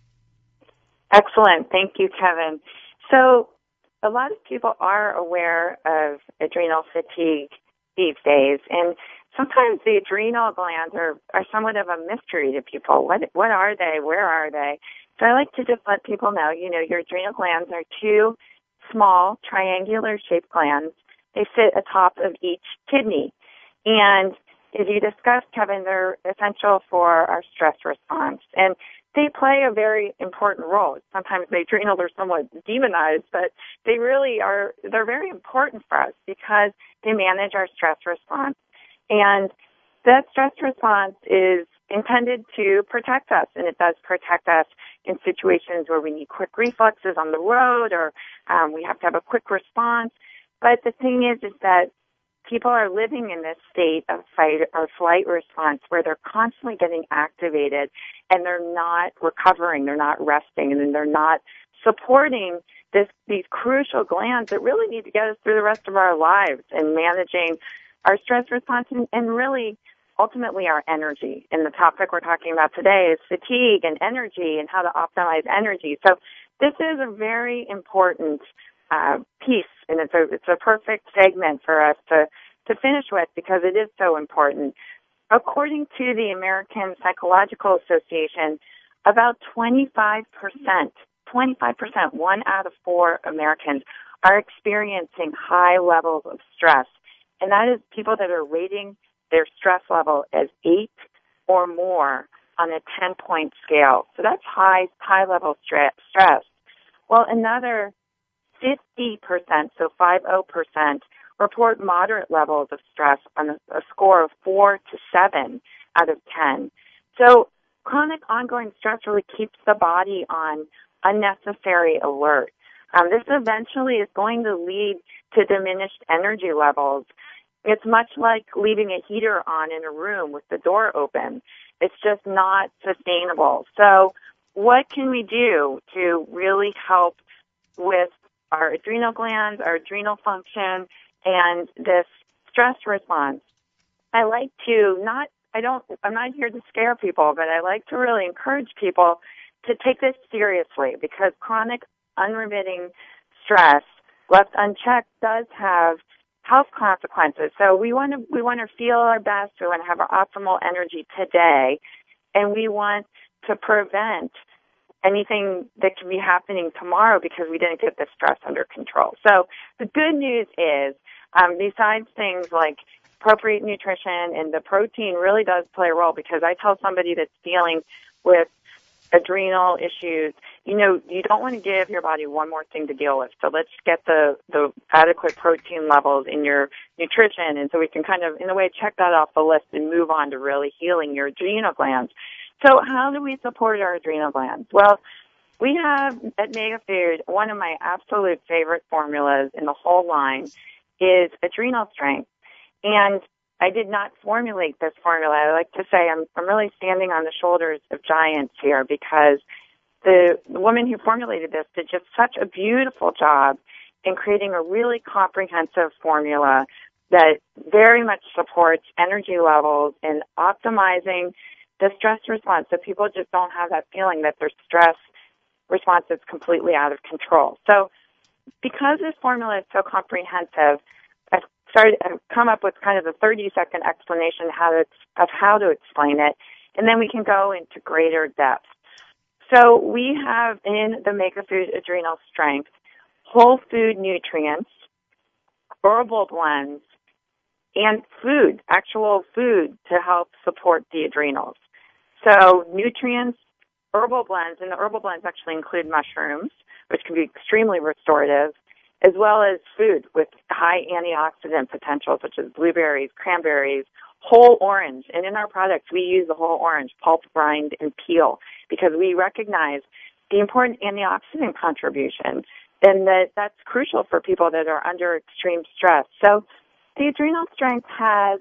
Excellent. Thank you, Kevin. So a lot of people are aware of adrenal fatigue these days, and sometimes the adrenal glands are, are somewhat of a mystery to people. What what are they? Where are they? So I like to just let people know, you know, your adrenal glands are two small triangular-shaped glands. They sit atop of each kidney. And as you discussed, Kevin, they're essential for our stress response. And they play a very important role. Sometimes the adrenals are somewhat demonized, but they really are, they're very important for us because they manage our stress response. And that stress response is intended to protect us, and it does protect us in situations where we need quick reflexes on the road or um, we have to have a quick response. But the thing is, is that people are living in this state of fight or flight response where they're constantly getting activated and they're not recovering, they're not resting, and they're not supporting this, these crucial glands that really need to get us through the rest of our lives and managing our stress response and, and really ultimately our energy. And the topic we're talking about today is fatigue and energy and how to optimize energy. So this is a very important Uh, piece, and it's a it's a perfect segment for us to to finish with because it is so important. According to the American Psychological Association, about twenty-five percent, twenty-five percent, one out of four Americans are experiencing high levels of stress, and that is people that are rating their stress level as eight or more on a ten-point scale. So that's high high level stress. Stress. Well, another fifty percent, so fifty percent, report moderate levels of stress on a, a score of four to seven out of ten. So chronic ongoing stress really keeps the body on unnecessary alert. Um, this eventually is going to lead to diminished energy levels. It's much like leaving a heater on in a room with the door open. It's just not sustainable. So what can we do to really help with our adrenal glands, our adrenal function, and this stress response? I like to not, I don't, I'm not here to scare people, but I like to really encourage people to take this seriously, because chronic, unremitting stress, left unchecked, does have health consequences. So we want to, we want to feel our best. We want to have our optimal energy today, and we want to prevent anything that can be happening tomorrow because we didn't get the stress under control. So the good news is, um, besides things like appropriate nutrition, and the protein really does play a role, because I tell somebody that's dealing with adrenal issues, you know, you don't want to give your body one more thing to deal with. So let's get the, the adequate protein levels in your nutrition, and so we can kind of, in a way, check that off the list and move on to really healing your adrenal glands. So how do we support our adrenal glands? Well, we have at MegaFood, one of my absolute favorite formulas in the whole line is Adrenal Strength. And I did not formulate this formula. I like to say I'm, I'm really standing on the shoulders of giants here, because the, the woman who formulated this did just such a beautiful job in creating a really comprehensive formula that very much supports energy levels and optimizing the stress response, so people just don't have that feeling that their stress response is completely out of control. So because this formula is so comprehensive, I've started, I've come up with kind of a thirty-second explanation how to, of how to explain it, and then we can go into greater depth. So we have in the MegaFood Adrenal Strength whole food nutrients, herbal blends, and food, actual food to help support the adrenals. So nutrients, herbal blends, and the herbal blends actually include mushrooms, which can be extremely restorative, as well as food with high antioxidant potential, such as blueberries, cranberries, whole orange. And in our products, we use the whole orange, pulp, rind, and peel, because we recognize the important antioxidant contribution, and that that's crucial for people that are under extreme stress. So the Adrenal Strength has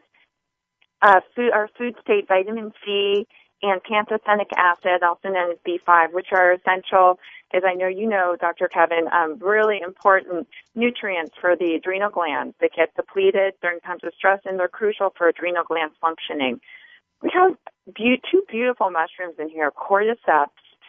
uh, food, our food state vitamin C and pantothenic acid, also known as B five, which are essential, as I know you know, Doctor Kevin, um, really important nutrients for the adrenal glands that get depleted during times of stress, and they're crucial for adrenal gland functioning. We have be- two beautiful mushrooms in here, cordyceps,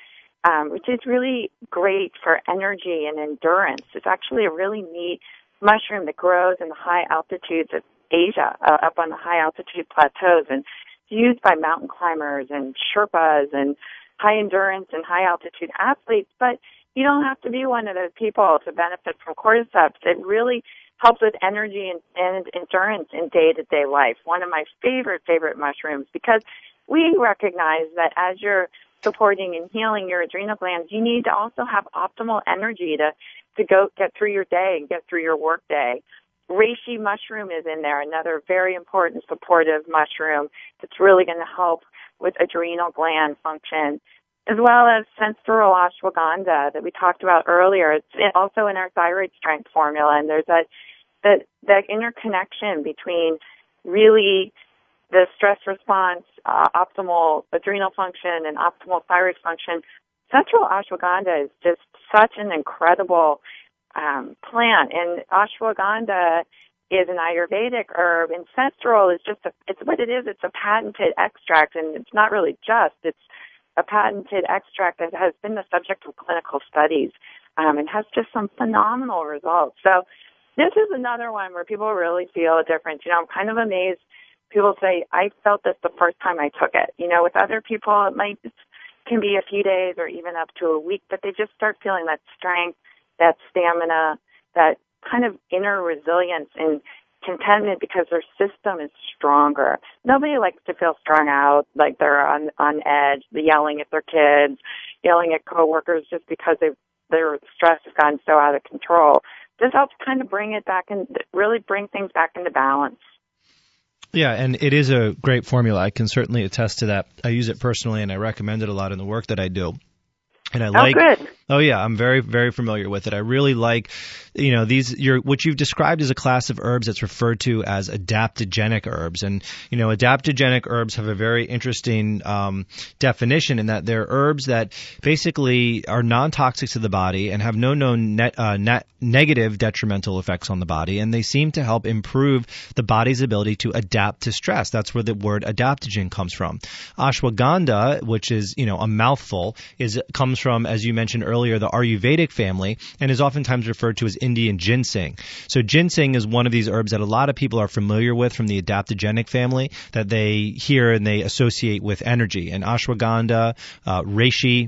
um, which is really great for energy and endurance. It's actually a really neat mushroom that grows in the high altitudes of Asia, uh, up on the high altitude plateaus, and it's used by mountain climbers and Sherpas and high endurance and high altitude athletes. But you don't have to be one of those people to benefit from cordyceps. It really helps with energy and, and endurance in day-to-day life. One of my favorite, favorite mushrooms, because we recognize that as you're supporting and healing your adrenal glands, you need to also have optimal energy to, to go get through your day and get through your work day. Reishi mushroom is in there, another very important supportive mushroom that's really going to help with adrenal gland function, as well as sensoral ashwagandha that we talked about earlier. It's also in our thyroid strength formula, and there's that that that interconnection between really the stress response, uh, optimal adrenal function, and optimal thyroid function. Sensoral ashwagandha is just such an incredible um, plant, and ashwagandha is an Ayurvedic herb, and sensoral is just a, it's what it is. It's a patented extract, and it's not really just, it's a patented extract that has been the subject of clinical studies, um, and has just some phenomenal results. So this is another one where people really feel a difference. You know, I'm kind of amazed. People say, I felt this the first time I took it. You know, with other people, it might, it can be a few days or even up to a week, but they just start feeling that strength, that stamina, that kind of inner resilience and contentment because their system is stronger. Nobody likes to feel strung out, like they're on on edge, yelling at their kids, yelling at coworkers just because they their stress has gotten so out of control. This helps kind of bring it back and really bring things back into balance. Yeah, and it is a great formula. I can certainly attest to that. I use it personally, and I recommend it a lot in the work that I do. And I like, oh, good. Oh yeah, I'm very, very familiar with it. I really like, you know, these, your, what you've described as a class of herbs that's referred to as adaptogenic herbs. And, you know, adaptogenic herbs have a very interesting um, definition in that they're herbs that basically are non-toxic to the body and have no known net, uh, net negative detrimental effects on the body. And they seem to help improve the body's ability to adapt to stress. That's where the word adaptogen comes from. Ashwagandha, which is, you know, a mouthful, is comes from, as you mentioned earlier, earlier, the Ayurvedic family, and is oftentimes referred to as Indian ginseng. So ginseng is one of these herbs that a lot of people are familiar with from the adaptogenic family that they hear and they associate with energy. And ashwagandha, uh, reishi,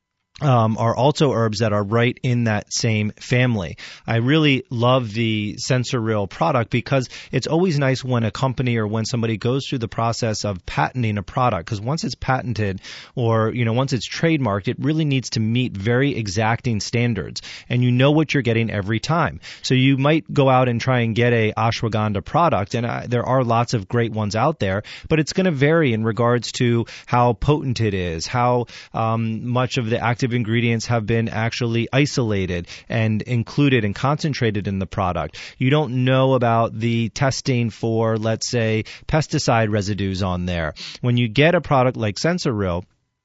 Um, are also herbs that are right in that same family. I really love the Sensoril product because it's always nice when a company or when somebody goes through the process of patenting a product, because once it's patented or, you know, once it's trademarked, it really needs to meet very exacting standards, and you know what you're getting every time. So you might go out and try and get a ashwagandha product, and uh, there are lots of great ones out there, but it's going to vary in regards to how potent it is, how um, much of the active ingredients have been actually isolated and included and concentrated in the product. You don't know about the testing for, let's say, pesticide residues on there. When you get a product like Sensoril,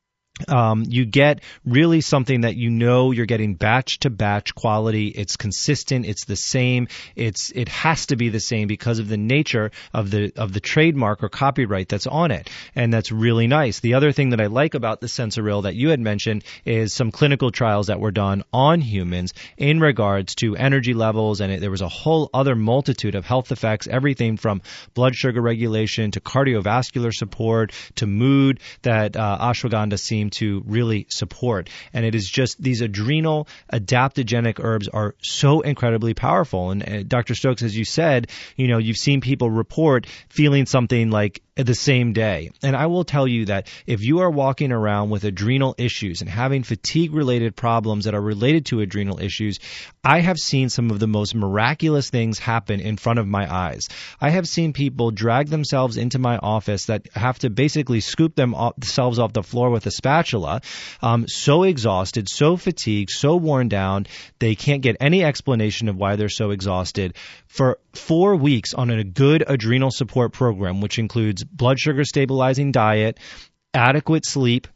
Um, you get really something that you know you're getting batch to batch quality. It's consistent. It's the same. It's it has to be the same because of the nature of the of the trademark or copyright that's on it, and that's really nice. The other thing that I like about the Sensoril that you had mentioned is some clinical trials that were done on humans in regards to energy levels, and it, there was a whole other multitude of health effects, everything from blood sugar regulation to cardiovascular support to mood that uh, ashwagandha seems to really support. And it is just these adrenal adaptogenic herbs are so incredibly powerful. And uh, Doctor Stokes, as you said, you know, you've seen people report feeling something like the same day. And I will tell you that if you are walking around with adrenal issues and having fatigue-related problems that are related to adrenal issues, I have seen some of the most miraculous things happen in front of my eyes. I have seen people drag themselves into my office that have to basically scoop themselves off the floor with a spatula, um, so exhausted, so fatigued, so worn down, they can't get any explanation of why they're so exhausted. For four weeks on a good adrenal support program, which includes blood sugar stabilizing diet, adequate sleep,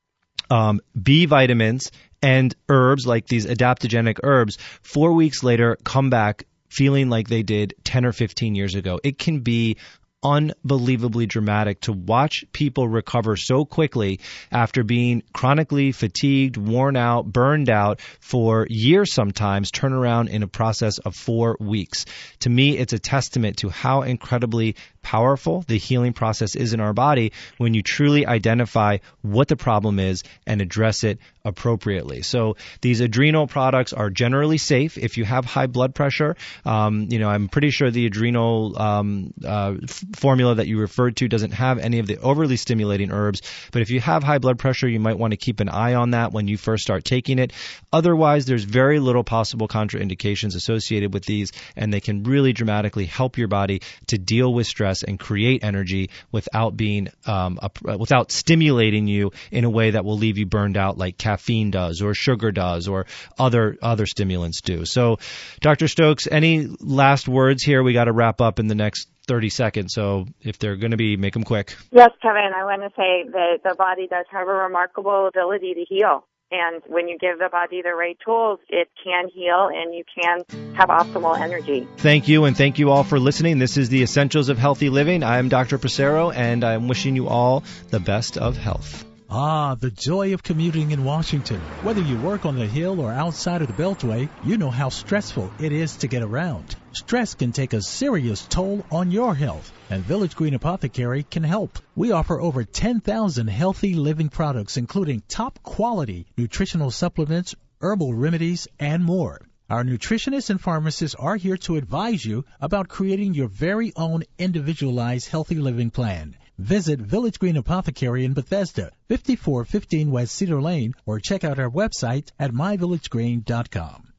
um, B vitamins, and herbs like these adaptogenic herbs, four weeks later come back feeling like they did ten or fifteen years ago. It can be unbelievably dramatic to watch people recover so quickly after being chronically fatigued, worn out, burned out for years sometimes, turn around in a process of four weeks. To me, it's a testament to how incredibly powerful the healing process is in our body when you truly identify what the problem is and address it appropriately. So these adrenal products are generally safe if you have high blood pressure. Um, you know, I'm pretty sure the adrenal um, uh, f- formula that you referred to doesn't have any of the overly stimulating herbs. But if you have high blood pressure, you might want to keep an eye on that when you first start taking it. Otherwise, there's very little possible contraindications associated with these, and they can really dramatically help your body to deal with stress and create energy without being um, a, without stimulating you in a way that will leave you burned out like caffeine does or sugar does or other other stimulants do. So, Doctor Stokes, any last words here? We got to wrap up in the next thirty seconds, so if they're going to be, make them quick. Yes, Kevin, I want to say that the body does have a remarkable ability to heal. And when you give the body the right tools, it can heal and you can have optimal energy. Thank you, and thank you all for listening. This is the Essentials of Healthy Living. I'm Doctor Passero, and I'm wishing you all the best of health. Ah, the joy of commuting in Washington. Whether you work on the Hill or outside of the Beltway, you know how stressful it is to get around. Stress can take a serious toll on your health, and Village Green Apothecary can help. We offer over ten thousand healthy living products, including top-quality nutritional supplements, herbal remedies, and more. Our nutritionists and pharmacists are here to advise you about creating your very own individualized healthy living plan. Visit Village Green Apothecary in Bethesda, fifty-four fifteen West Cedar Lane, or check out our website at my village green dot com.